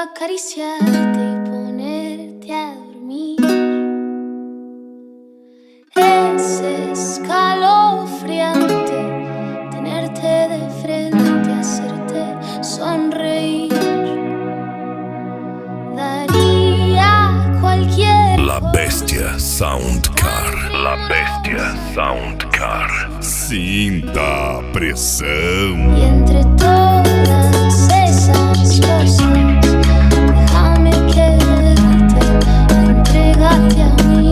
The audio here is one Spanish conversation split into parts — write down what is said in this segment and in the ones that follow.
acariciarte y ponerte a dormir. Es escalofriante tenerte de frente, hacerte sonreír. Daría cualquier La Bestia Soundcar. La Bestia Soundcar. Sinta a pressão. Y entre todas esas cosas, déjame quererte, entrégate a mí.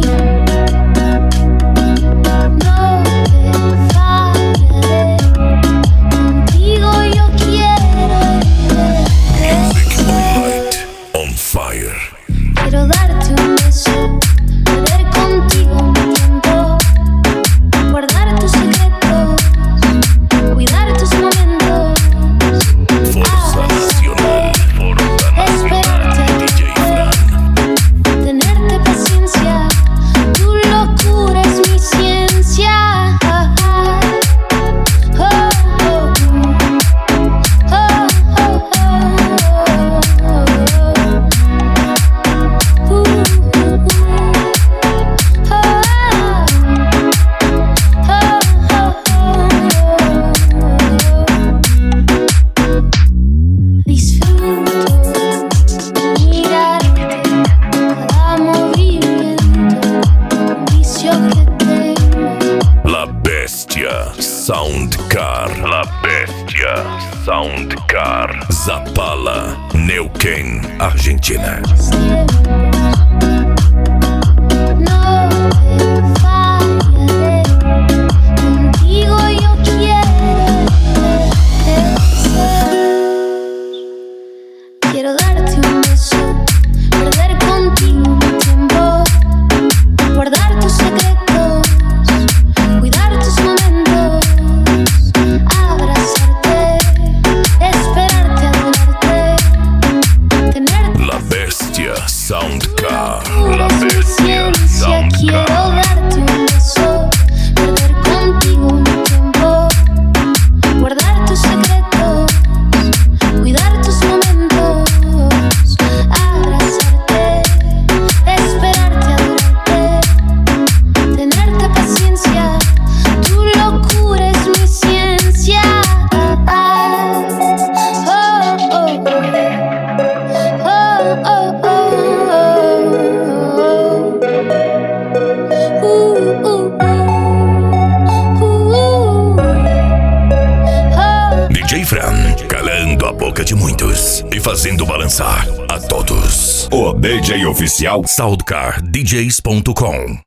No te fallaré, contigo yo quiero Music on light, on fire. Quiero darte un beso, perder contigo mi tiempo, guardar tus secretos, cuidar tus momentos. Força Nacional. Força Esperarte, Nacional. DJ Fran. tenerte paciencia, tu locura es mi ciencia. Oh, oh, oh, oh, Disfruto mirarte, cada movimiento, un vicio que tengo. La Bestia Soundcar. La Bestia Soundcar. Zapala, Neuquén, Argentina. No te fallaré, contigo yo quiero darte un beso, perder contigo mi tiempo, guardar tus secretos, cuidar tus momentos, abrazarte, esperarte, adorarte, tenerte. La Bestia Soundcar. La Es mi Bestia ciencia, quiero Soundcar. darte un beso, perder contigo mi tiempo, guardar tus secretos, cuidar tus momentos, abrazarte, esperarte, adorarte, tenerte paciencia, tu locura es mi ciencia. DJ Fran, calando a boca de muitos e fazendo balançar a todos. O DJ oficial SoundcarDJs.com.